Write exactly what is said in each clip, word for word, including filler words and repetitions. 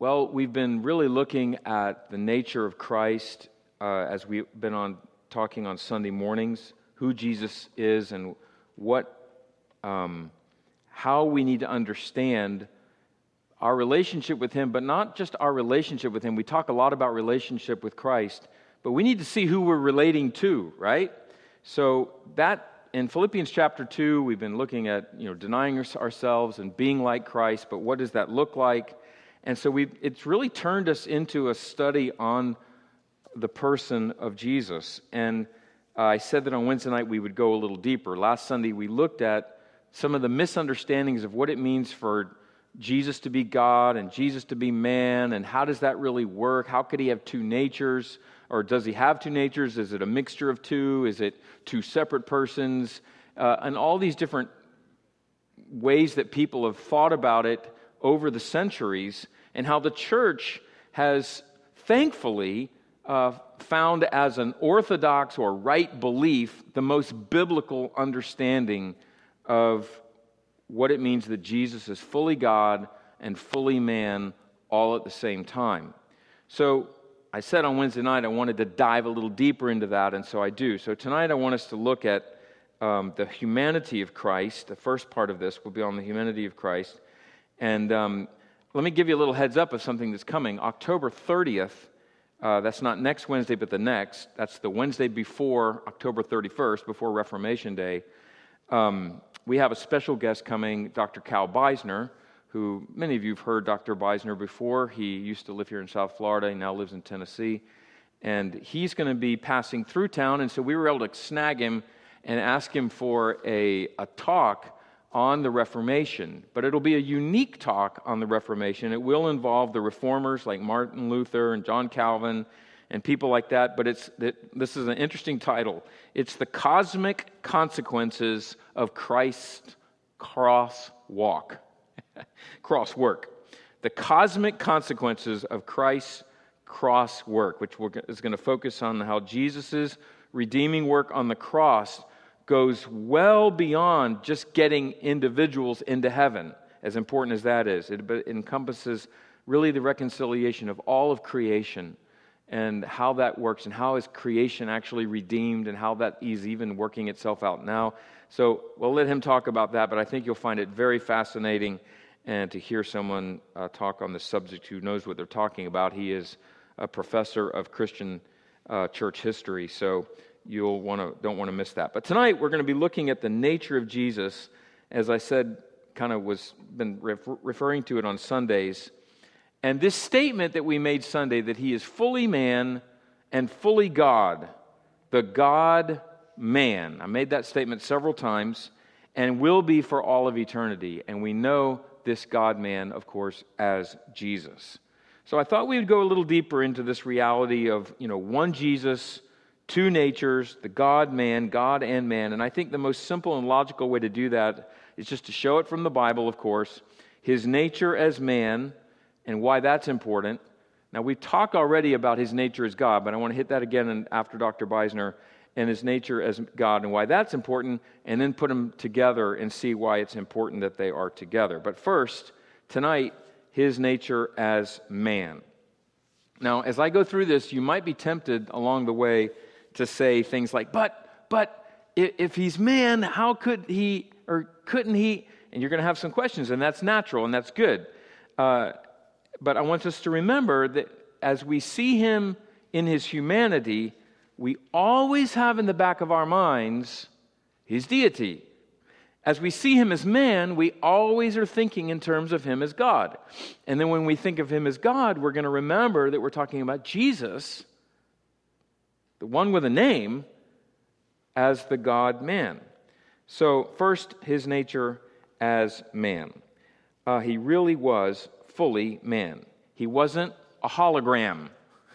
Well, we've been really looking at the nature of Christ uh, as we've been on talking on Sunday mornings, who Jesus is and what, um, how we need to understand our relationship with Him, but not just our relationship with Him. We talk a lot about relationship with Christ, but we need to see who we're relating to, right? So that in Philippians chapter two, we've been looking at, you know, denying ourselves and being like Christ, but what does that look like? And so we it's really turned us into a study on the person of Jesus. And uh, I said that on Wednesday night we would go a little deeper. Last Sunday we looked at some of the misunderstandings of what it means for Jesus to be God and Jesus to be man, and how does that really work? How could He have two natures? Or does He have two natures? Is it a mixture of two? Is it two separate persons? Uh, and all these different ways that people have thought about it over the centuries, and how the church has thankfully uh, found as an orthodox or right belief the most biblical understanding of what it means that Jesus is fully God and fully man all at the same time. So I said on Wednesday night I wanted to dive a little deeper into that, and so I do. So tonight I want us to look at um, the humanity of Christ. The first part of this will be on the humanity of Christ. And um, let me give you a little heads up of something that's coming. October thirtieth, uh, that's not next Wednesday, but the next. That's the Wednesday before October thirty-first, before Reformation Day. Um, we have a special guest coming, Doctor Cal Beisner, who many of you have heard Doctor Beisner before. He used to live here in South Florida. He now lives in Tennessee. And he's going to be passing through town, and so we were able to snag him and ask him for a, a talk on the Reformation, but it'll be a unique talk on the Reformation. It will involve the reformers like Martin Luther and John Calvin and people like that, but it's it, this is an interesting title. It's the cosmic consequences of Christ's cross walk, cross work. The cosmic consequences of Christ's cross work, which is going to focus on how Jesus' redeeming work on the cross goes well beyond just getting individuals into heaven, as important as that is. It, it encompasses really the reconciliation of all of creation and how that works and how is creation actually redeemed and how that is even working itself out now. So we'll let him talk about that, but I think you'll find it very fascinating and to hear someone uh, talk on the subject who knows what they're talking about. He is a professor of Christian uh, church history, so you'll want to don't want to miss that. But tonight we're going to be looking at the nature of Jesus, as I said, kind of was been refer- referring to it on Sundays. And this statement that we made Sunday, that He is fully man and fully God, the God-man. I made that statement several times, and will be for all of eternity. And we know this God-man, of course, as Jesus. So I thought we would go a little deeper into this reality of, you know, one Jesus, two natures, the God-man, God and man. And I think the most simple and logical way to do that is just to show it from the Bible, of course. His nature as man and why that's important. Now, we've talked already about His nature as God, but I want to hit that again after Doctor Beisner, and His nature as God and why that's important, and then put them together and see why it's important that they are together. But first, tonight, His nature as man. Now, as I go through this, you might be tempted along the way to say things like, but, but, if He's man, how could He, or couldn't He? And you're going to have some questions, and that's natural, and that's good. Uh, but I want us to remember that as we see Him in His humanity, we always have in the back of our minds His deity. As we see Him as man, we always are thinking in terms of Him as God. And then when we think of Him as God, we're going to remember that we're talking about Jesus, the one with a name, as the God-man. So first, His nature as man. Uh, he really was fully man. He wasn't a hologram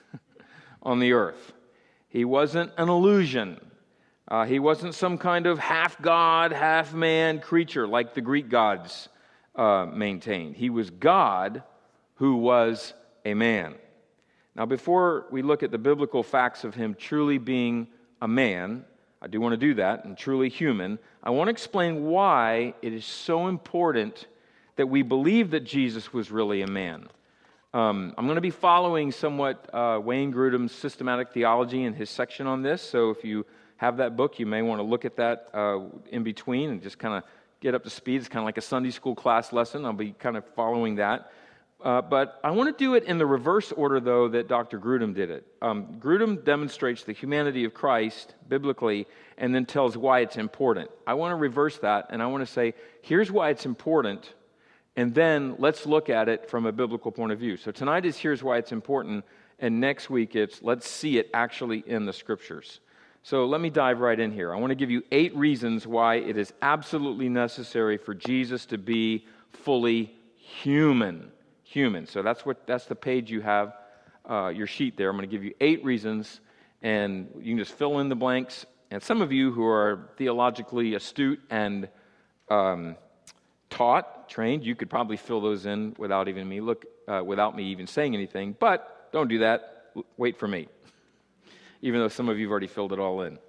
on the earth. He wasn't an illusion. Uh, he wasn't some kind of half-God, half-man creature like the Greek gods uh, maintained. He was God who was a man. Now, before we look at the biblical facts of Him truly being a man, I do want to do that, and truly human, I want to explain why it is so important that we believe that Jesus was really a man. Um, I'm going to be following somewhat uh, Wayne Grudem's systematic theology and his section on this, so if you have that book, you may want to look at that uh, in between and just kind of get up to speed. It's kind of like a Sunday school class lesson. I'll be kind of following that. Uh, but I want to do it in the reverse order, though, that Doctor Grudem did it. Um, Grudem demonstrates the humanity of Christ biblically and then tells why it's important. I want to reverse that, and I want to say, here's why it's important, and then let's look at it from a biblical point of view. So tonight is here's why it's important, and next week it's let's see it actually in the Scriptures. So let me dive right in here. I want to give you eight reasons why it is absolutely necessary for Jesus to be fully human. Human. So that's what that's the page you have, uh, your sheet there. I'm going to give you eight reasons, and you can just fill in the blanks. And some of you who are theologically astute and um, taught, trained, you could probably fill those in without even me look, uh, without me even saying anything. But don't do that. Wait for me. Even though some of you have already filled it all in.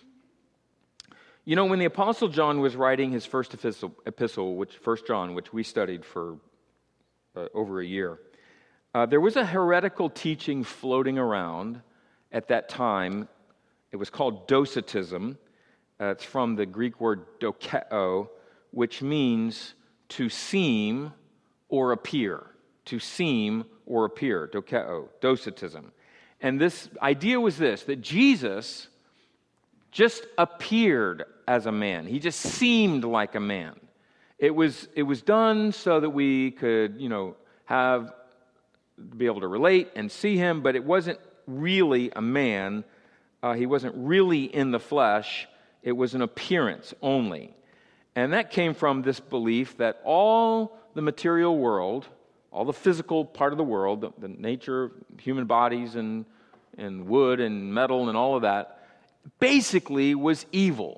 You know, when the Apostle John was writing his first epistle, epistle which First John, which we studied for Uh, over a year. Uh, there was a heretical teaching floating around at that time. It was called Docetism. Uh, it's from the Greek word dokeo, which means to seem or appear. To seem or appear. Dokeo, Docetism. And this idea was this, that Jesus just appeared as a man. He just seemed like a man. It was it was done so that we could, you know, have be able to relate and see him, but it wasn't really a man. Uh, he wasn't really in the flesh. It was an appearance only. And that came from this belief that all the material world, all the physical part of the world, the, the nature of human bodies and, and wood and metal and all of that, basically was evil.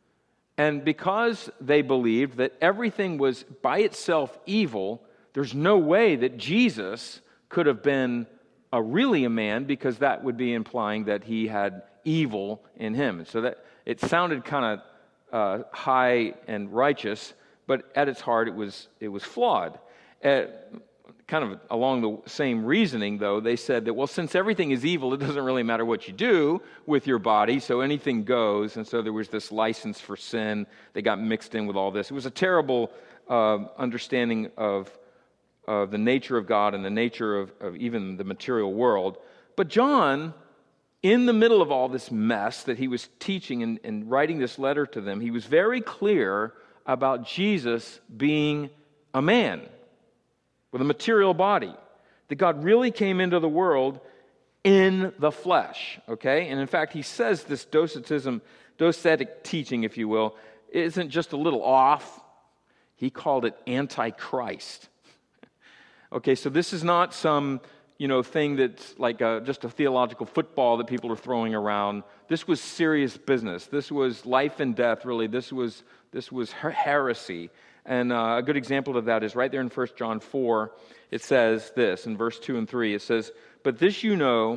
And because they believed that everything was by itself evil, there's no way that Jesus could have been a really a man, because that would be implying that he had evil in him. And so that it sounded kind of uh, high and righteous, but at its heart it was it was flawed. Uh, kind of along the same reasoning, though, they said that, well, since everything is evil, it doesn't really matter what you do with your body, so anything goes. And so there was this license for sin. They got mixed in with all this. It was a terrible uh, understanding of, of the nature of God and the nature of, of even the material world. But John, in the middle of all this mess that he was teaching and, and writing this letter to them, he was very clear about Jesus being a man with a material body, that God really came into the world in the flesh, okay? And in fact, he says this docetism, docetic teaching, if you will, isn't just a little off. He called it antichrist. Okay, so this is not some, you know, thing that's like a, just a theological football that people are throwing around. This was serious business. This was life and death, really. This was this was heresy. And uh, a good example of that is right there in First John four. It says this, in verse two and three. It says, "But this you know,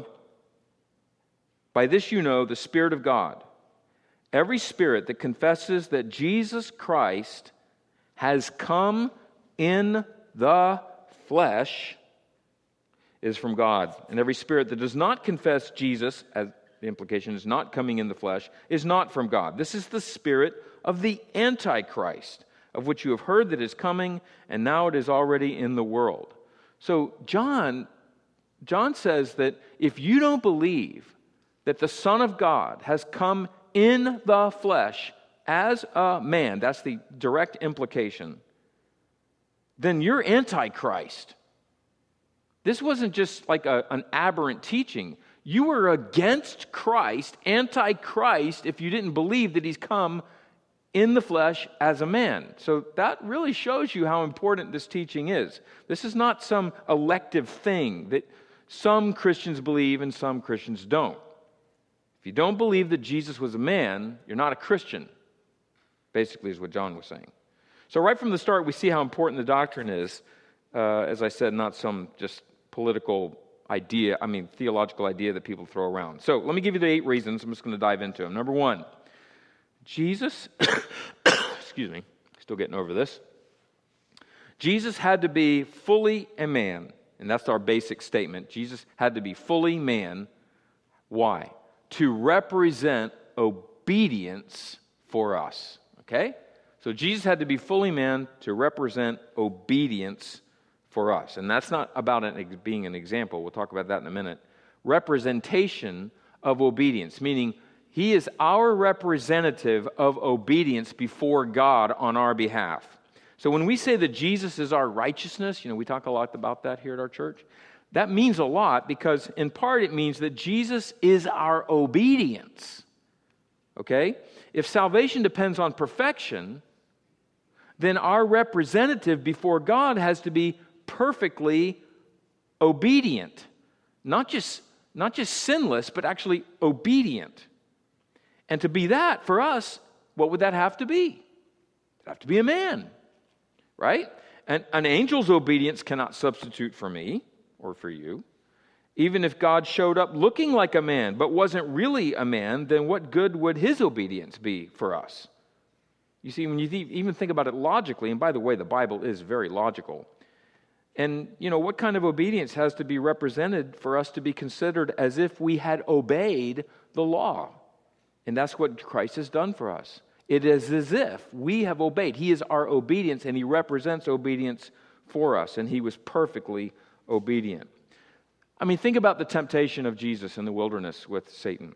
by this you know the Spirit of God. Every spirit that confesses that Jesus Christ has come in the flesh is from God. And every spirit that does not confess Jesus, as the implication is not coming in the flesh, is not from God. This is the spirit of the Antichrist, of which you have heard that is coming, and now it is already in the world." So John, John says that if you don't believe that the Son of God has come in the flesh as a man, that's the direct implication, then you're Antichrist. This wasn't just like a, an aberrant teaching. You were against Christ, Antichrist, if you didn't believe that he's come in the flesh as a man. So that really shows you how important this teaching is. This is not some elective thing that some Christians believe and some Christians don't. If you don't believe that Jesus was a man, you're not a Christian, basically is what John was saying. So right from the start, we see how important the doctrine is. Uh, as I said, not some just political idea, I mean theological idea that people throw around. So let me give you the eight reasons. I'm just going to dive into them. Number one, Jesus, excuse me, still getting over this. Jesus had to be fully a man. And that's our basic statement. Jesus had to be fully man. Why? To represent obedience for us. Okay? So Jesus had to be fully man to represent obedience for us. And that's not about an, being an example. We'll talk about that in a minute. Representation of obedience, meaning he is our representative of obedience before God on our behalf. So when we say that Jesus is our righteousness, you know, we talk a lot about that here at our church. That means a lot because in part it means that Jesus is our obedience. Okay? If salvation depends on perfection, then our representative before God has to be perfectly obedient. Not just, not just sinless, but actually obedient. And to be that, for us, what would that have to be? It'd have to be a man, right? And an angel's obedience cannot substitute for me or for you. Even if God showed up looking like a man, but wasn't really a man, then what good would his obedience be for us? You see, when you th- even think about it logically, and by the way, the Bible is very logical. And, you know, what kind of obedience has to be represented for us to be considered as if we had obeyed the law? And that's what Christ has done for us. It is as if we have obeyed. He is our obedience, and he represents obedience for us, and he was perfectly obedient. I mean, think about the temptation of Jesus in the wilderness with Satan.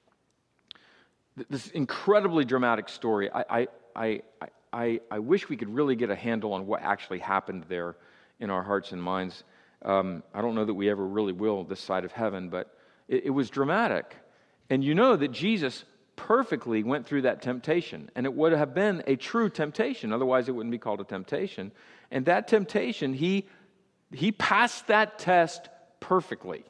This incredibly dramatic story. I, I, I, I, I wish we could really get a handle on what actually happened there in our hearts and minds. Um, I don't know that we ever really will this side of heaven, but it, it was dramatic. And you know that Jesus perfectly went through that temptation, and it would have been a true temptation. Otherwise, it wouldn't be called a temptation. And that temptation, he he passed that test perfectly.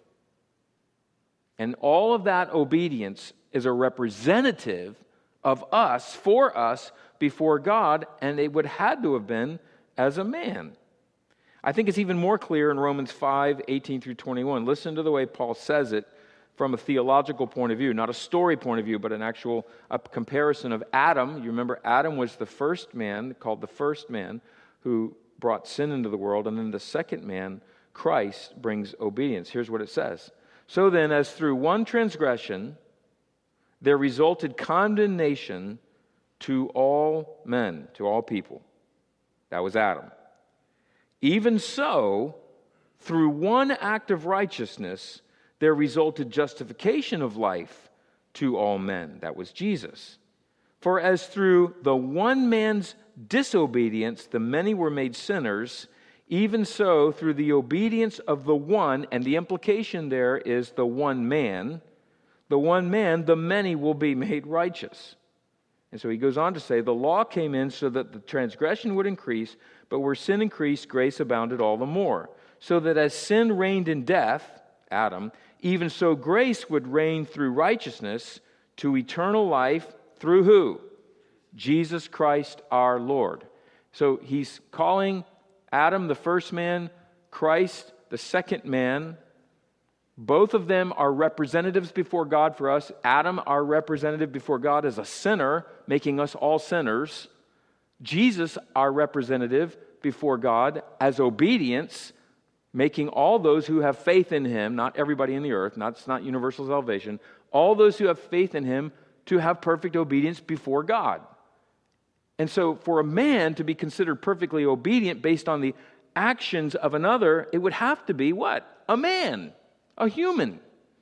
And all of that obedience is a representative of us, for us, before God, and it would had to have been as a man. I think it's even more clear in Romans five, eighteen through twenty-one. Listen to the way Paul says it from a theological point of view, not a story point of view, but an actual a comparison of Adam. You remember Adam was the first man, called the first man, who brought sin into the world, and then the second man, Christ, brings obedience. Here's what it says. So then, as through one transgression there resulted condemnation to all men, to all people. That was Adam. Even so, through one act of righteousness, there resulted justification of life to all men. That was Jesus. For as through the one man's disobedience the many were made sinners, even so through the obedience of the one, and the implication there is the one man, the one man, the many will be made righteous. And so he goes on to say, the law came in so that the transgression would increase, but where sin increased, grace abounded all the more. So that as sin reigned in death, Adam, even so grace would reign through righteousness to eternal life through who? Jesus Christ our Lord. So he's calling Adam the first man, Christ the second man. Both of them are representatives before God for us. Adam, our representative before God, is a sinner, making us all sinners. Jesus, our representative before God, as obedience, making all those who have faith in him, not everybody in the earth, not, it's not universal salvation, all those who have faith in him to have perfect obedience before God. And so for a man to be considered perfectly obedient based on the actions of another, it would have to be what? A man. A human.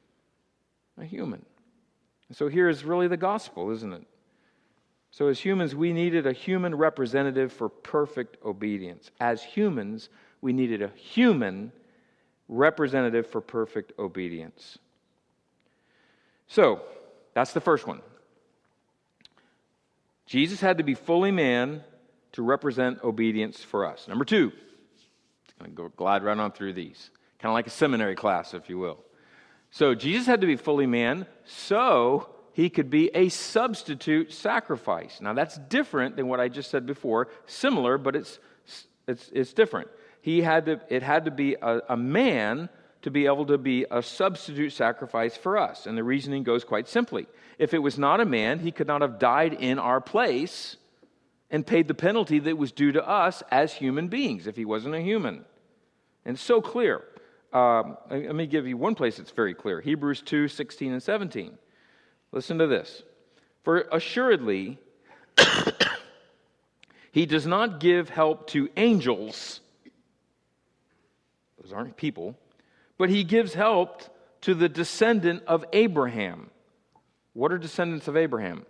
A human. And so here is really the gospel, isn't it? So as humans, we needed a human representative for perfect obedience. As humans, we needed a human representative for perfect obedience. So, that's the first one. Jesus had to be fully man to represent obedience for us. Number two, I'm going to go glide right on through these. Kind of like a seminary class, if you will. So Jesus had to be fully man so he could be a substitute sacrifice. Now that's different than what I just said before. Similar, but it's it's it's different. He had to. It had to be a, a man to be able to be a substitute sacrifice for us. And the reasoning goes quite simply. If it was not a man, he could not have died in our place and paid the penalty that was due to us as human beings if he wasn't a human. And it's so clear. Um, let me give you one place that's very clear. Hebrews two, sixteen and seventeen. Listen to this. For assuredly, he does not give help to angels. Those aren't people. But he gives help to the descendant of Abraham. What are descendants of Abraham?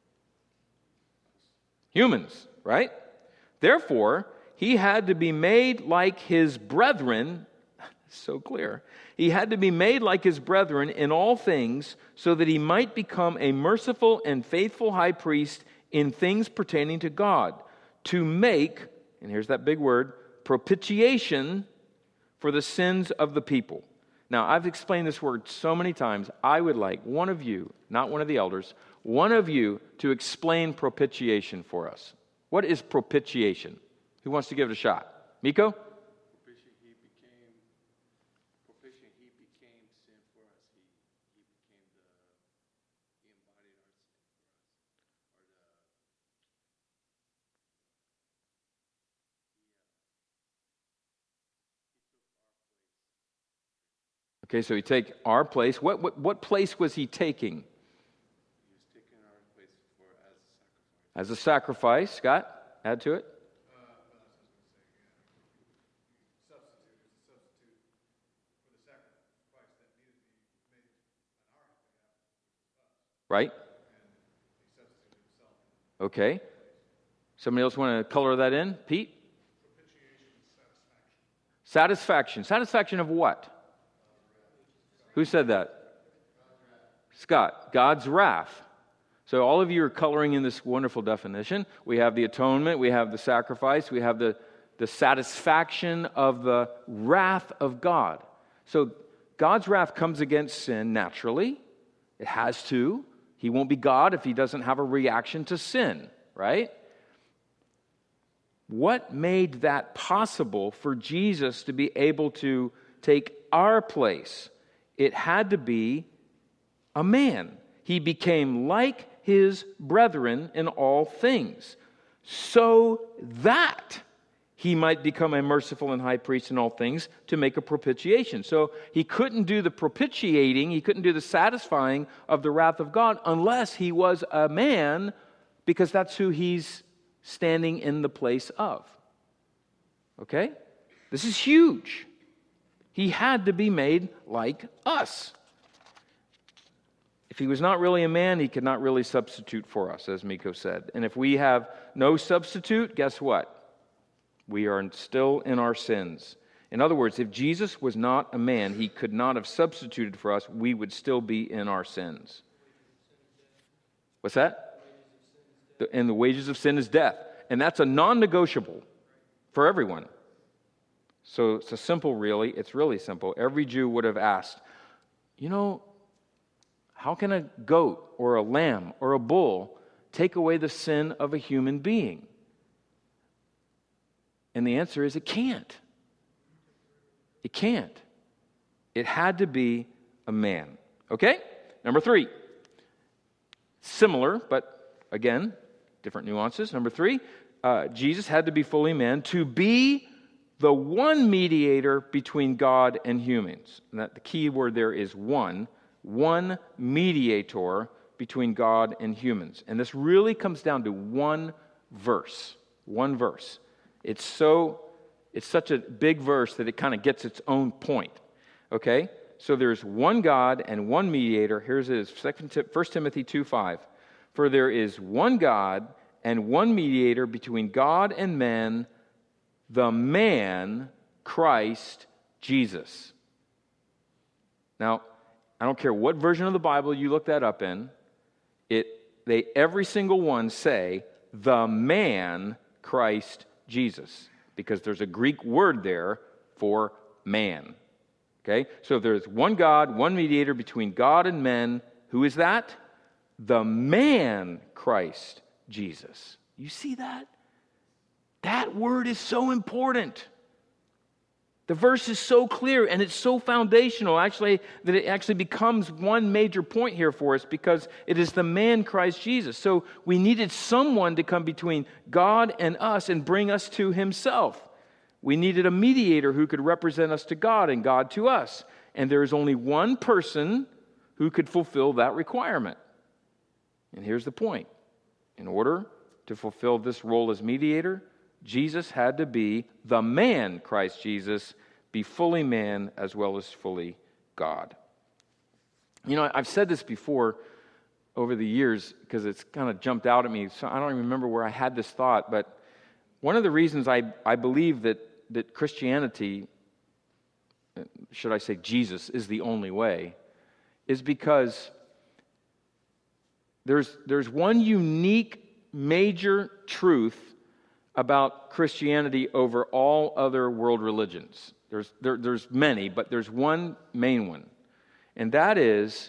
Humans, right? Therefore, he had to be made like his brethren. So clear. He had to be made like his brethren in all things so that he might become a merciful and faithful high priest in things pertaining to God, to make, and here's that big word, propitiation for the sins of the people. Now, I've explained this word so many times. I would like one of you, not one of the elders, one of you to explain propitiation for us. What is propitiation? Who wants to give it a shot? Miko? Okay, so he take our place. What, what what place was he taking? He was taking our place for as a sacrifice. As a sacrifice. Scott, add to it. Uh, well, that's what I was going to say. Yeah. Substitute is a substitute for the sacrifice that needed to be made on our behalf. Right. And he substituted himself. Okay. Somebody else want to color that in? Pete? Propitiation, Satisfaction. satisfaction. Satisfaction of what? Who said that? Scott. God's wrath. So all of you are coloring in this wonderful definition. We have the atonement, we have the sacrifice, we have the, the satisfaction of the wrath of God. So God's wrath comes against sin naturally. It has to. He won't be God if he doesn't have a reaction to sin, right? What made that possible for Jesus to be able to take our place? It had to be a man. He became like his brethren in all things, so that he might become a merciful and high priest in all things to make a propitiation. So he couldn't do the propitiating, he couldn't do the satisfying of the wrath of God unless he was a man, because that's who he's standing in the place of. Okay? This is huge. He had to be made like us. If he was not really a man, he could not really substitute for us, as Miko said. And if we have no substitute, guess what? We are still in our sins. In other words, if Jesus was not a man, he could not have substituted for us. We would still be in our sins. What's that? And the wages of sin is death. And that's a non-negotiable for everyone. So it's a simple, really, it's really simple. Every Jew would have asked, you know, how can a goat or a lamb or a bull take away the sin of a human being? And the answer is it can't. It can't. It had to be a man. Okay? Number three. Similar, but again, different nuances. Number three, uh, Jesus had to be fully man to be the one mediator between God and humans. And that the key word there is one. One mediator between God and humans. And this really comes down to one verse. One verse. It's so, it's such a big verse that it kind of gets its own point. Okay? So there's one God and one mediator. Here's it, First Timothy two five. For there is one God and one mediator between God and men, the man, Christ Jesus. Now, I don't care what version of the Bible you look that up in, it they every single one say, the man, Christ Jesus. Because there's a Greek word there for man. Okay? So if there's one God, one mediator between God and men, who is that? The man, Christ Jesus. You see that? That word is so important. The verse is so clear and it's so foundational, actually, that it actually becomes one major point here for us because it is the man Christ Jesus. So we needed someone to come between God and us and bring us to himself. We needed a mediator who could represent us to God and God to us. And there is only one person who could fulfill that requirement. And here's the point. In order to fulfill this role as mediator, Jesus had to be the man, Christ Jesus, be fully man as well as fully God. You know, I've said this before over the years because it's kind of jumped out at me. So I don't even remember where I had this thought, but one of the reasons I, I believe that, that Christianity, should I say Jesus, is the only way, is because there's, there's one unique major truth about Christianity over all other world religions. There's, there, there's many, but there's one main one. And that is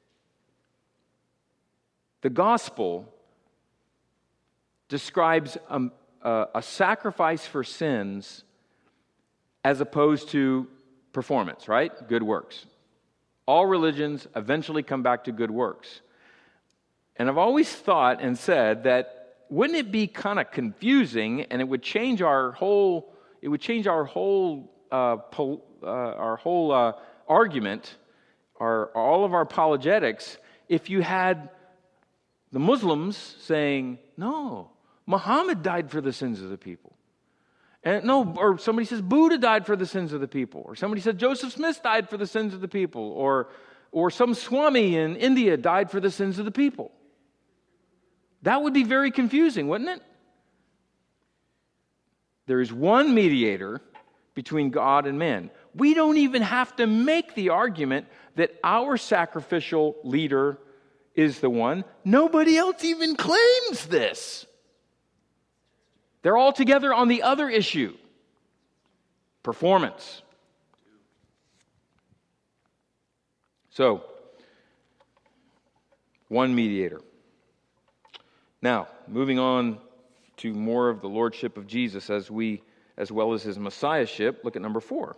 the gospel describes a, a, a sacrifice for sins as opposed to performance, right? Good works. All religions eventually come back to good works. And I've always thought and said that wouldn't it be kind of confusing, and it would change our whole it would change our whole uh, pol, uh, our whole uh, argument, our all of our apologetics, if you had the Muslims saying, "No, Muhammad died for the sins of the people," and no, or somebody says Buddha died for the sins of the people, or somebody said Joseph Smith died for the sins of the people, or or some Swami in India died for the sins of the people. That would be very confusing, wouldn't it? There is one mediator between God and man. We don't even have to make the argument that our sacrificial leader is the one. Nobody else even claims this. They're all together on the other issue. Performance. So, one mediator. Now, moving on to more of the lordship of Jesus as we, as well as his messiahship, look at number four.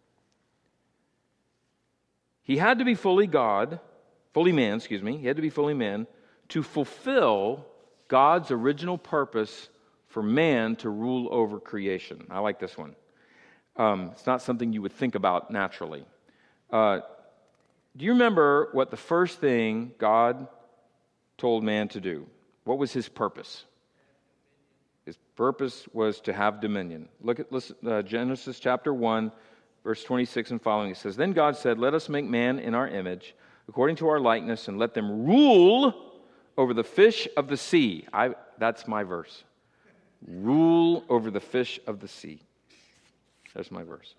He had to be fully God, fully man, excuse me, he had to be fully man to fulfill God's original purpose for man to rule over creation. I like this one. Um, it's not something you would think about naturally. Uh, do you remember what the first thing God told man to do? What was his purpose? His purpose was to have dominion. Look at listen, uh, Genesis chapter one, verse twenty-six and following. It says, "Then God said, 'Let us make man in our image, according to our likeness, and let them rule over the fish of the sea.'" I, that's my verse. Rule over the fish of the sea. That's my verse.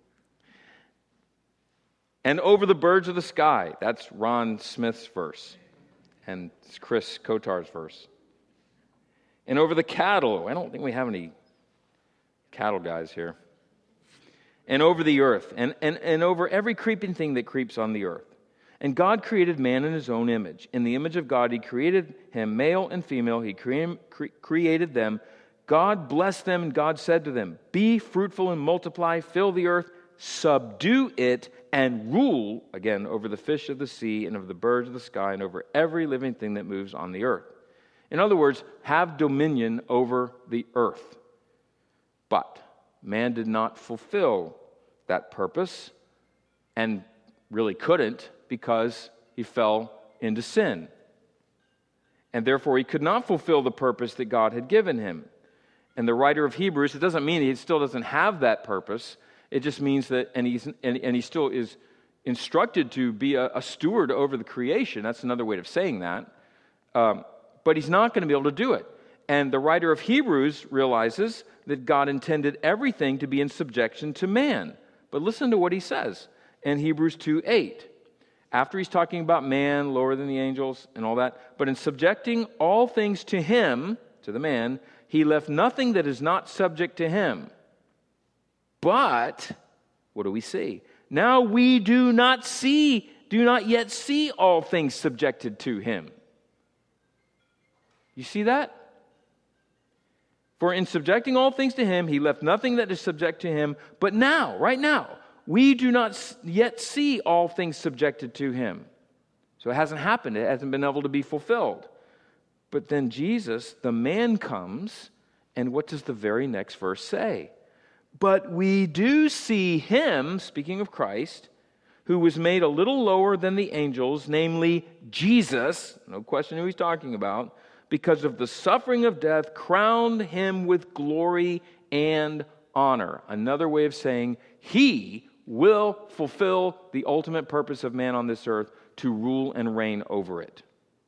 "And over the birds of the sky." That's Ron Smith's verse. And it's Chris Kotar's verse. "And over the cattle." I don't think we have any cattle guys here. "And over the earth, and, and, and over every creeping thing that creeps on the earth. And God created man in his own image. In the image of God, he created him, male and female. He cre- cre- created them. God blessed them, and God said to them, 'Be fruitful and multiply, fill the earth, subdue it, and rule,' again, over the fish of the sea and over the birds of the sky and over every living thing that moves on the earth." In other words, have dominion over the earth. But man did not fulfill that purpose and really couldn't because he fell into sin. And therefore he could not fulfill the purpose that God had given him. And the writer of Hebrews, it doesn't mean he still doesn't have that purpose. It just means that, and he's and, and he still is instructed to be a, a steward over the creation. That's another way of saying that. Um, but he's not going to be able to do it. And the writer of Hebrews realizes that God intended everything to be in subjection to man. But listen to what he says in Hebrews two eight. After he's talking about man, lower than the angels, and all that, but in subjecting all things to him, to the man, he left nothing that is not subject to him. But, what do we see? Now we do not see, do not yet see all things subjected to him. You see that? For in subjecting all things to him, he left nothing that is subject to him. But now, right now, we do not yet see all things subjected to him. So it hasn't happened. It hasn't been able to be fulfilled. But then Jesus, the man, comes, and what does the very next verse say? But we do see him, speaking of Christ, who was made a little lower than the angels, namely Jesus, no question who he's talking about, because of the suffering of death, crowned him with glory and honor. Another way of saying he will fulfill the ultimate purpose of man on this earth, to rule and reign over it.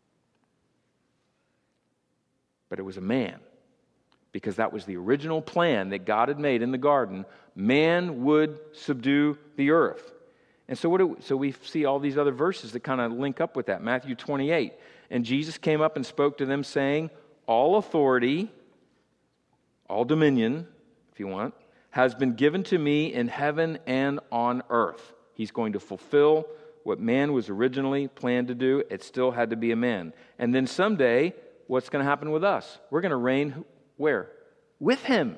But it was a man, because that was the original plan that God had made in the garden. Man would subdue the earth. And so what do we, so we see all these other verses that kind of link up with that. Matthew twenty-eight. And Jesus came up and spoke to them, saying, all authority, all dominion, if you want, has been given to me in heaven and on earth. He's going to fulfill what man was originally planned to do. It still had to be a man. And then someday, what's going to happen with us? We're going to reign where? With him.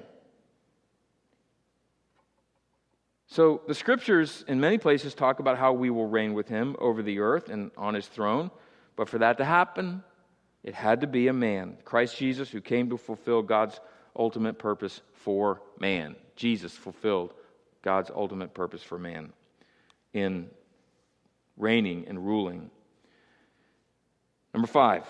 So the scriptures in many places talk about how we will reign with him over the earth and on his throne. But for that to happen, it had to be a man. Christ Jesus, who came to fulfill God's ultimate purpose for man. Jesus fulfilled God's ultimate purpose for man in reigning and ruling. Number five.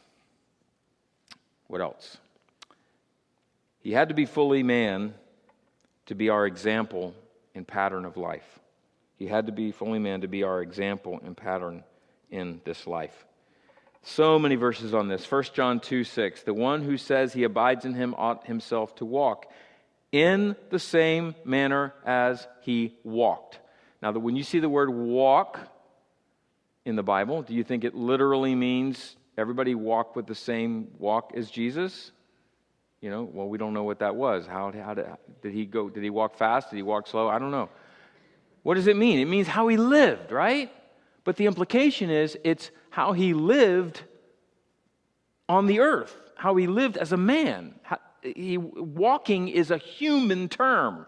What else? He had to be fully man to be our example and pattern of life. He had to be fully man to be our example and pattern in this life. So many verses on this. First John two six. The one who says he abides in him ought himself to walk in the same manner as he walked. Now, when you see the word walk in the Bible, do you think it literally means everybody walk with the same walk as Jesus? You know, well, we don't know what that was. How, how did, did he go? Did he walk fast? Did he walk slow? I don't know. What does it mean? It means how he lived, right? But the implication is it's how he lived on the earth, how he lived as a man. How, he, walking is a human term.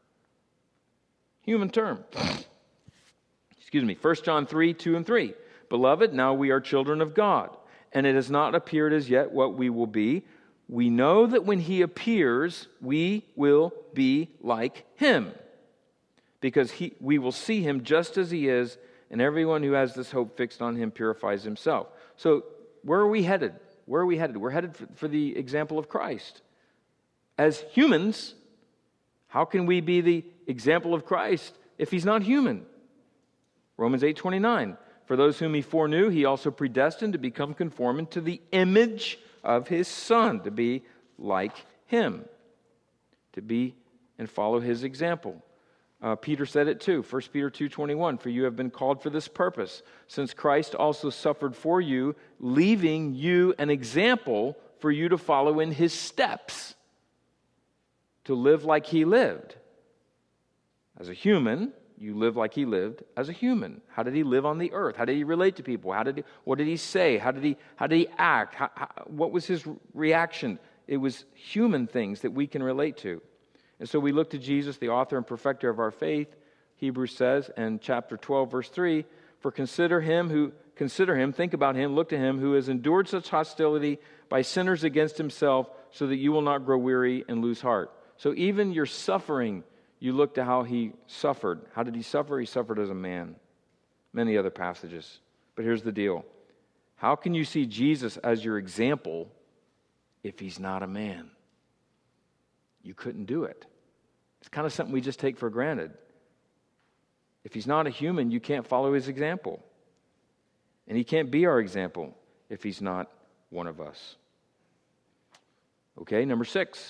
Human term. Excuse me. First John three, two and three. Beloved, now we are children of God, and it has not appeared as yet what we will be. We know that when he appears, we will be like him, because he, we will see him just as he is, and everyone who has this hope fixed on him purifies himself. So where are we headed? Where are we headed? We're headed for, for the example of Christ. As humans, how can we be the example of Christ if he's not human? Romans eight twenty-nine. For those whom he foreknew, he also predestined to become conformed to the image of his Son, to be like him, to be and follow his example. Uh, Peter said it too, First Peter two twenty-one, for you have been called for this purpose, since Christ also suffered for you, leaving you an example for you to follow in his steps, to live like he lived. As a human, you live like he lived as a human. How did he live on the earth? How did he relate to people? How did he, what did he say? How did he, how did he act? How, how, what was his reaction? It was human things that we can relate to. And so we look to Jesus, the author and perfecter of our faith. Hebrews says in chapter twelve, verse three, for consider him who, consider him, think about him, look to him who has endured such hostility by sinners against himself, so that you will not grow weary and lose heart. So even your suffering, you look to how he suffered. How did he suffer? He suffered as a man. Many other passages. But here's the deal. How can you see Jesus as your example if he's not a man? You couldn't do it. It's kind of something we just take for granted. If he's not a human, you can't follow his example. And he can't be our example if he's not one of us. Okay, number six.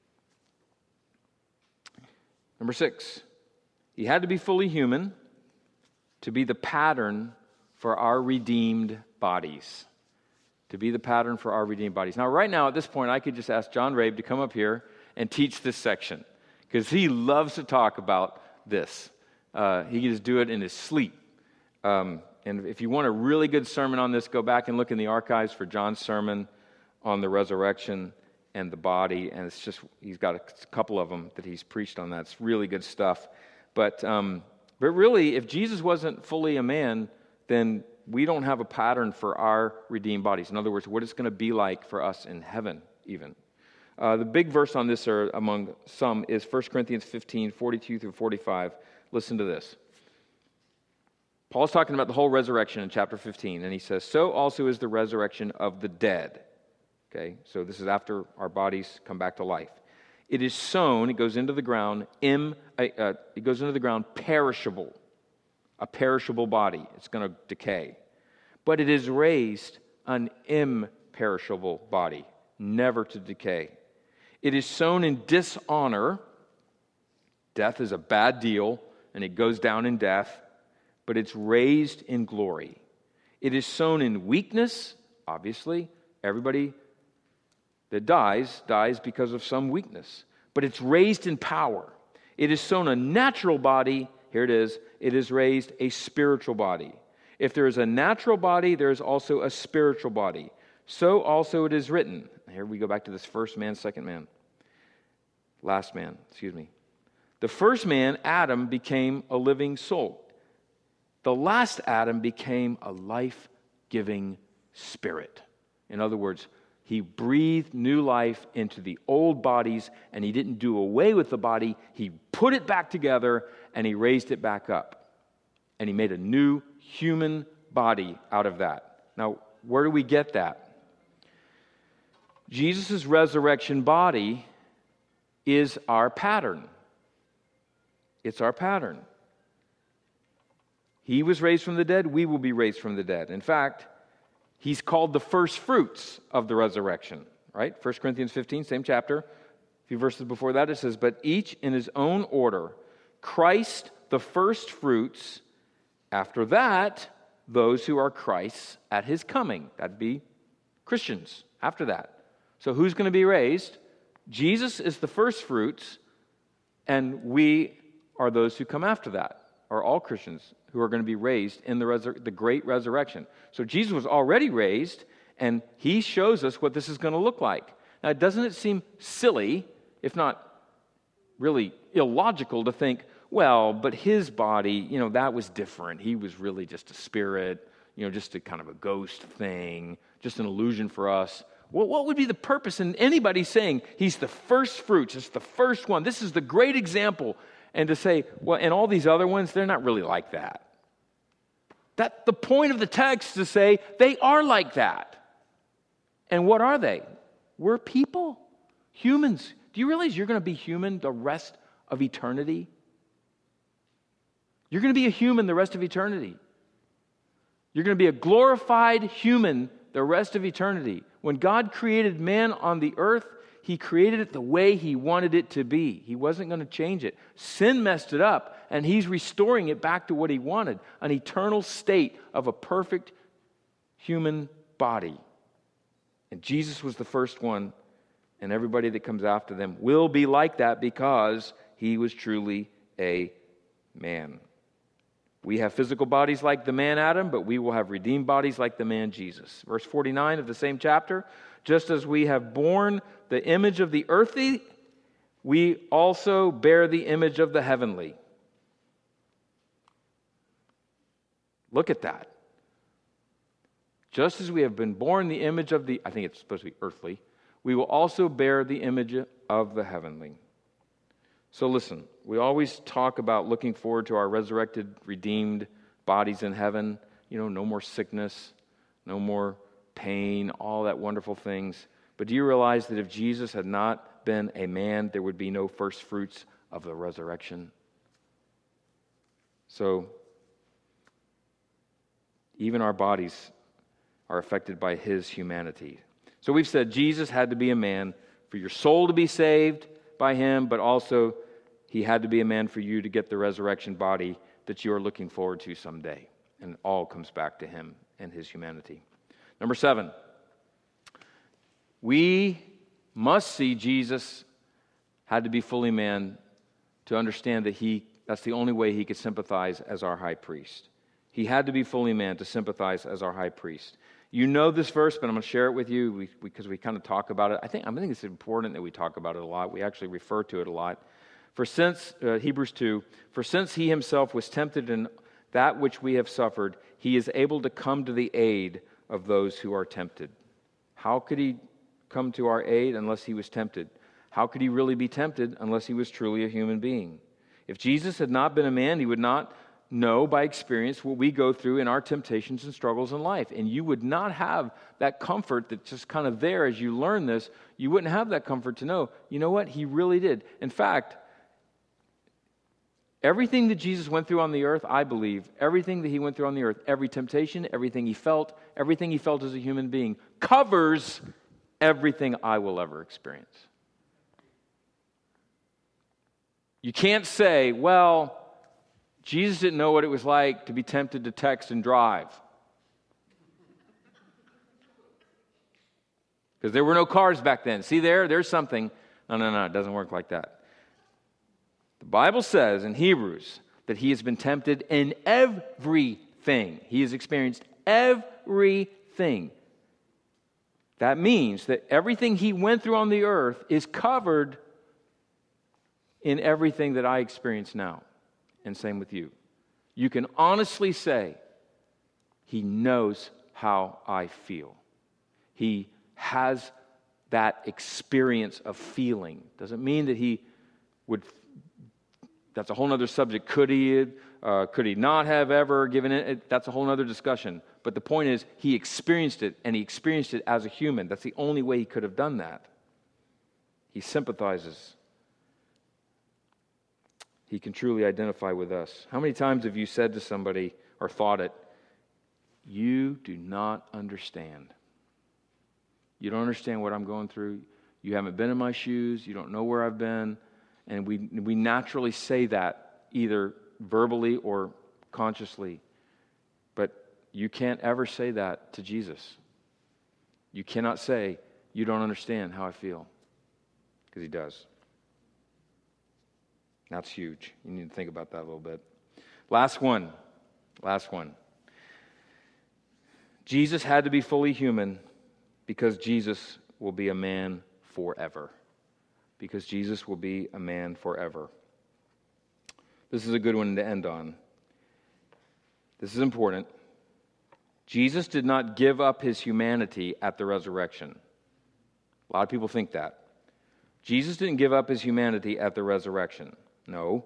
Number six. He had to be fully human to be the pattern for our redeemed bodies. To be the pattern for our redeemed bodies. Now, right now, at this point, I could just ask John Rabe to come up here and teach this section, because he loves to talk about this. Uh, he can just do it in his sleep. Um, and if you want a really good sermon on this, go back and look in the archives for John's sermon on the resurrection and the body. And it's just, he's got a couple of them that he's preached on that. It's really good stuff. But, um, but really, if Jesus wasn't fully a man, then we don't have a pattern for our redeemed bodies. In other words, what it's going to be like for us in heaven, even. Uh, the big verse on this, are, among some, is First Corinthians fifteen, forty-two through forty-five. Listen to this. Paul's talking about the whole resurrection in chapter fifteen, and he says, so also is the resurrection of the dead. Okay, so this is after our bodies come back to life. It is sown, it goes into the ground, im, uh, uh, it goes into the ground perishable, a perishable body. It's going to decay. But it is raised an imperishable body, never to decay. It is sown in dishonor. Death is a bad deal, and it goes down in death, but it's raised in glory. It is sown in weakness, obviously. Everybody that dies, dies because of some weakness. But it's raised in power. It is sown a natural body. Here it is. It is raised a spiritual body. If there is a natural body, there is also a spiritual body. So also it is written. Here we go back to this first man, second man. Last man, excuse me. The first man, Adam, became a living soul. The last Adam became a life-giving spirit. In other words, he breathed new life into the old bodies, and he didn't do away with the body. He put it back together, and he raised it back up. And he made a new human body out of that. Now, where do we get that? Jesus' resurrection body is our pattern. It's our pattern. He was raised from the dead, we will be raised from the dead. In fact, he's called the first fruits of the resurrection, right? First Corinthians fifteen, same chapter. A few verses before that, it says, but each in his own order, Christ the first fruits, after that, those who are Christ's at his coming. That'd be Christians after that. So who's going to be raised? Jesus is the first fruits, and we are those who come after that, are all Christians who are going to be raised in the, resur- the great resurrection. So Jesus was already raised, and he shows us what this is going to look like. Now, doesn't it seem silly, if not really illogical, to think, well, but his body, you know, that was different. He was really just a spirit, you know, just a kind of a ghost thing, just an illusion for us. Well, what would be the purpose in anybody saying he's the first fruits, it's the first one, this is the great example, and to say, well, and all these other ones, they're not really like that. That the point of the text is to say they are like that. And what are they? We're people, humans. Do you realize you're going to be human the rest of eternity? You're going to be a human the rest of eternity. You're going to be a glorified human the rest of eternity. When God created man on the earth, he created it the way he wanted it to be. He wasn't going to change it. Sin messed it up, and he's restoring it back to what he wanted, an eternal state of a perfect human body. And Jesus was the first one, and everybody that comes after them will be like that because he was truly a man. We have physical bodies like the man Adam, but we will have redeemed bodies like the man Jesus. Verse forty-nine of the same chapter, just as we have borne the image of the earthly, we also bear the image of the heavenly. Look at that. Just as we have been born the image of the, I think it's supposed to be earthly, we will also bear the image of the heavenly. So listen, we always talk about looking forward to our resurrected, redeemed bodies in heaven. You know, no more sickness, no more pain, all that wonderful things. But do you realize that if Jesus had not been a man, there would be no first fruits of the resurrection? So, even our bodies are affected by his humanity. So we've said Jesus had to be a man for your soul to be saved by him, but also he had to be a man for you to get the resurrection body that you are looking forward to someday. And it all comes back to him and his humanity. Number seven, we must see Jesus had to be fully man to understand that he that's the only way he could sympathize as our high priest. He had to be fully man to sympathize as our high priest. You know this verse, but I'm going to share it with you because we, we kind of talk about it. I think I think it's important that we talk about it a lot. We actually refer to it a lot. For since, uh, Hebrews two, for since he himself was tempted in that which we have suffered, he is able to come to the aid of those who are tempted. How could he come to our aid unless he was tempted? How could he really be tempted unless he was truly a human being? If Jesus had not been a man, he would not know by experience what we go through in our temptations and struggles in life. And you would not have that comfort that's just kind of there as you learn this. You wouldn't have that comfort to know, you know what, he really did. In fact, everything that Jesus went through on the earth, I believe, everything that he went through on the earth, every temptation, everything he felt, everything he felt as a human being, covers everything I will ever experience. You can't say, well, Jesus didn't know what it was like to be tempted to text and drive. Because there were no cars back then. See there? There's something. No, no, no, it doesn't work like that. The Bible says in Hebrews that he has been tempted in everything. He has experienced everything. That means that everything he went through on the earth is covered in everything that I experience now. And same with you. You can honestly say, he knows how I feel. He has that experience of feeling. Doesn't mean that he would, that's a whole other subject. Could he, uh, could he not have ever given it? That's a whole other discussion. But the point is, he experienced it, and he experienced it as a human. That's the only way he could have done that. He sympathizes. He can truly identify with us. How many times have you said to somebody or thought it, you do not understand. You don't understand what I'm going through. You haven't been in my shoes. You don't know where I've been. And we we naturally say that either verbally or consciously. But you can't ever say that to Jesus. You cannot say, you don't understand how I feel. Because he does. That's huge. You need to think about that a little bit. Last one. Last one. Jesus had to be fully human because Jesus will be a man forever. Because Jesus will be a man forever. This is a good one to end on. This is important. Jesus did not give up his humanity at the resurrection. A lot of people think that. Jesus didn't give up his humanity at the resurrection. No.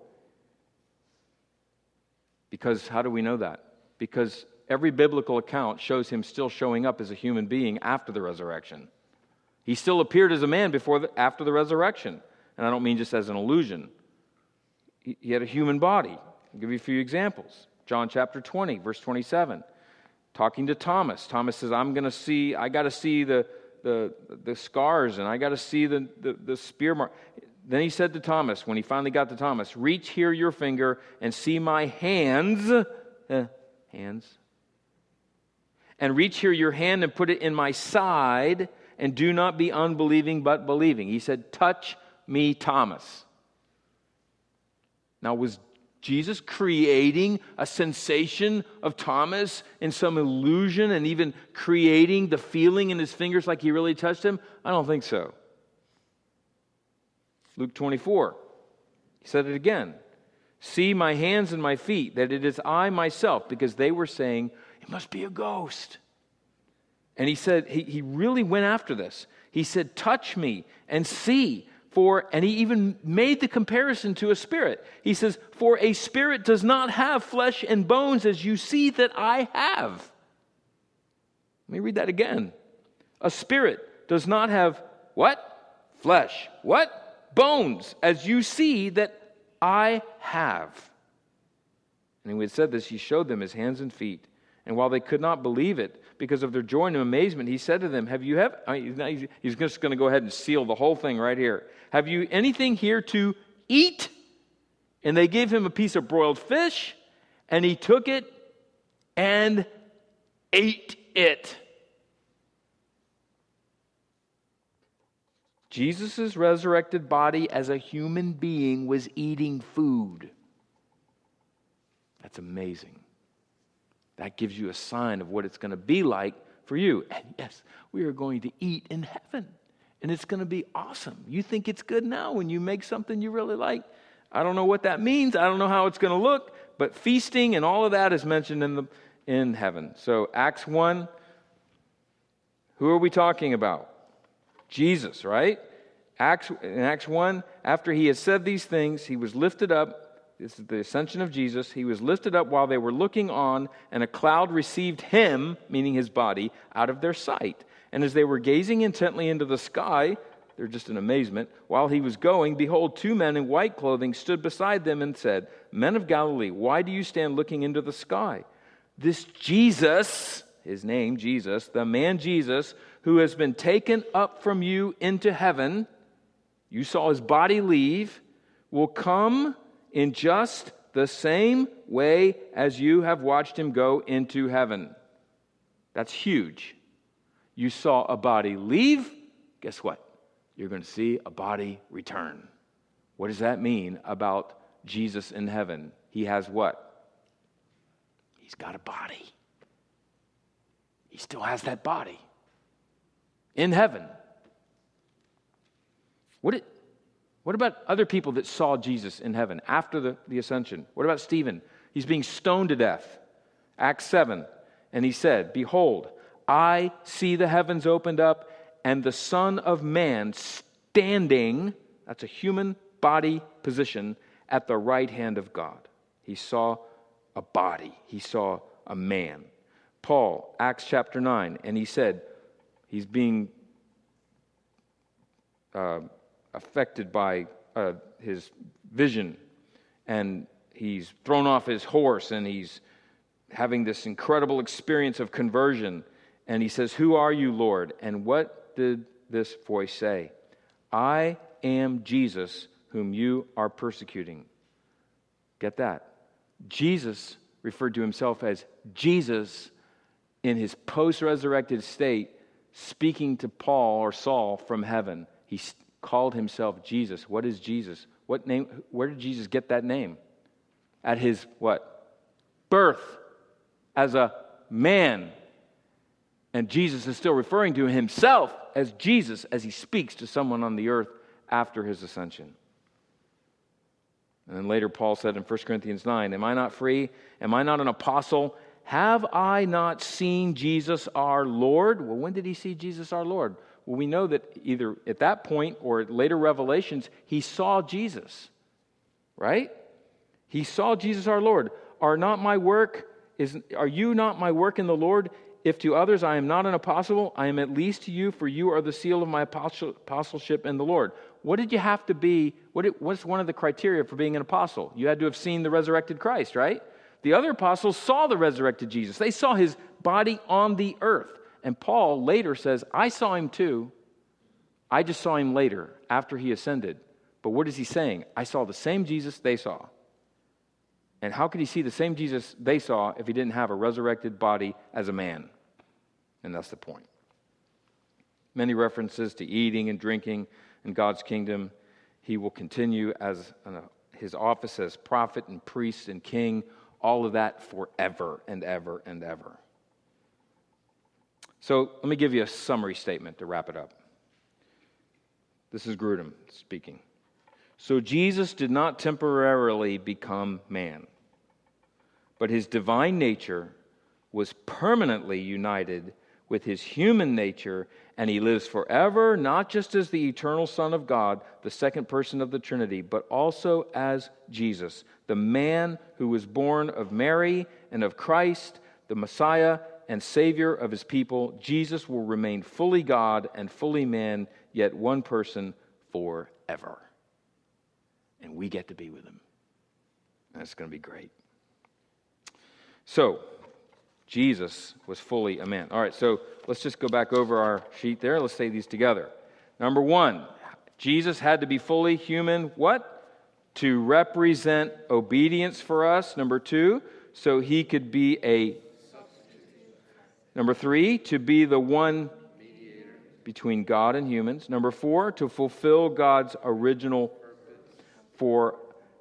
Because how do we know that? Because every biblical account shows him still showing up as a human being after the resurrection. He still appeared as a man before the, after the resurrection. And I don't mean just as an illusion. He, he had a human body. I'll give you a few examples. John chapter twenty, verse twenty-seven. Talking to Thomas. Thomas says, I'm going to see, I got to see the, the, the scars, and I got to see the, the, the spear mark. Then he said to Thomas, when he finally got to Thomas, reach here your finger and see my hands. Eh, hands. And reach here your hand and put it in my side, and do not be unbelieving but believing. He said, touch me, Thomas. Now, was Jesus creating a sensation of Thomas in some illusion and even creating the feeling in his fingers like he really touched him? I don't think so. Luke twenty-four, he said it again. See my hands and my feet, that it is I myself, because they were saying, it must be a ghost. And he said, he, he really went after this. He said, touch me and see. For, and he even made the comparison to a spirit. He says, for a spirit does not have flesh and bones as you see that I have. Let me read that again. A spirit does not have what? Flesh. What? Bones, as you see that I have. And when he had said this, he showed them his hands and feet. And while they could not believe it, because of their joy and amazement, he said to them, have you have, I mean, he's just going to go ahead and seal the whole thing right here. Have you anything here to eat? And they gave him a piece of broiled fish, and he took it and ate it. Jesus' resurrected body as a human being was eating food. That's amazing. That gives you a sign of what it's going to be like for you. And yes, we are going to eat in heaven. And it's going to be awesome. You think it's good now when you make something you really like? I don't know what that means. I don't know how it's going to look. But feasting and all of that is mentioned in the in heaven. So Acts one, who are we talking about? Jesus, right? Acts, in Acts one, after he had said these things, he was lifted up. This is the ascension of Jesus. He was lifted up while they were looking on, and a cloud received him, meaning his body, out of their sight. And as they were gazing intently into the sky, they're just in amazement, while he was going, behold, two men in white clothing stood beside them and said, Men of Galilee, why do you stand looking into the sky? This Jesus, his name, Jesus, the man Jesus, who has been taken up from you into heaven, you saw his body leave, will come in just the same way as you have watched him go into heaven. That's huge. You saw a body leave. Guess what? You're going to see a body return. What does that mean about Jesus in heaven? He has what? He's got a body. He still has that body in heaven. What it, What about other people that saw Jesus in heaven after the, the ascension? What about Stephen? He's being stoned to death. Acts seven. And he said, Behold, I see the heavens opened up and the Son of Man standing, that's a human body position, at the right hand of God. He saw a body. He saw a man. Paul, Acts chapter nine, and he said, he's being uh, affected by uh, his vision, and he's thrown off his horse, and he's having this incredible experience of conversion. And he says, Who are you, Lord? And what did this voice say? I am Jesus, whom you are persecuting. Get that? Jesus referred to himself as Jesus in his post-resurrected state, speaking to Paul or Saul from heaven. He called himself Jesus. What is Jesus? What name? Where did Jesus get that name? At his what? Birth as a man. And Jesus is still referring to himself as Jesus as he speaks to someone on the earth after his ascension. And then later Paul said in First Corinthians nine, Am I not free? Am I not an apostle? Have I not seen Jesus our Lord? Well, when did he see Jesus our Lord? Well, we know that either at that point or at later revelations, he saw Jesus, right? He saw Jesus our Lord. Are not my work, is, are you not my work in the Lord? If to others I am not an apostle, I am at least to you, for you are the seal of my apostle, apostleship in the Lord. What did you have to be? What it, what's one of the criteria for being an apostle? You had to have seen the resurrected Christ, right? The other apostles saw the resurrected Jesus. They saw his body on the earth. And Paul later says, I saw him too. I just saw him later, after he ascended. But what is he saying? I saw the same Jesus they saw. And how could he see the same Jesus they saw if he didn't have a resurrected body as a man? And that's the point. Many references to eating and drinking in God's kingdom. He will continue as an, his office as prophet and priest and king, all of that forever and ever and ever. So let me give you a summary statement to wrap it up. This is Grudem speaking. So Jesus did not temporarily become man, but his divine nature was permanently united with his human nature, and he lives forever, not just as the eternal Son of God, the second person of the Trinity, but also as Jesus, the man who was born of Mary and of Christ, the Messiah and Savior of his people. Jesus will remain fully God and fully man, yet one person forever. And we get to be with him. That's going to be great. So, Jesus was fully a man. All right, so let's just go back over our sheet there. Let's say these together. Number one, Jesus had to be fully human. What? To represent obedience for us. Number two, so he could be a... Number three, to be the one mediator between God and humans. Number four, to fulfill God's original for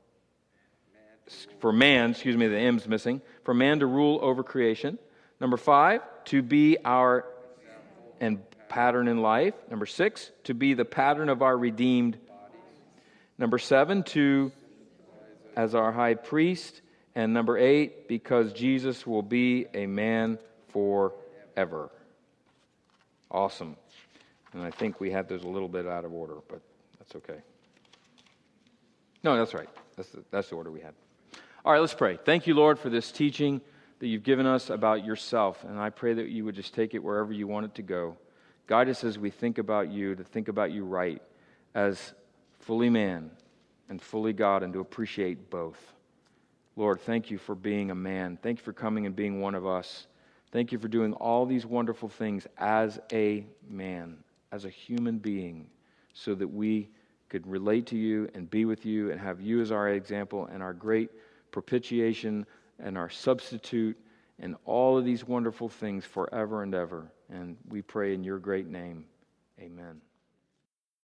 for man, excuse me, the M's missing, for man to rule over creation. Number five, to be our and pattern in life. Number six, to be the pattern of our redeemed. Number seven, to as our high priest. And number eight, because Jesus will be a man forever. Awesome. And I think we had those a little bit out of order, but that's okay. No, that's right. That's the, that's the order we had. All right, let's pray. Thank you, Lord, for this teaching that you've given us about yourself. And I pray that you would just take it wherever you want it to go. Guide us as we think about you, to think about you right, as fully man and fully God, and to appreciate both. Lord, thank you for being a man. Thank you for coming and being one of us. Thank you for doing all these wonderful things as a man, as a human being, so that we could relate to you and be with you and have you as our example and our great propitiation and our substitute and all of these wonderful things forever and ever. And we pray in your great name. Amen.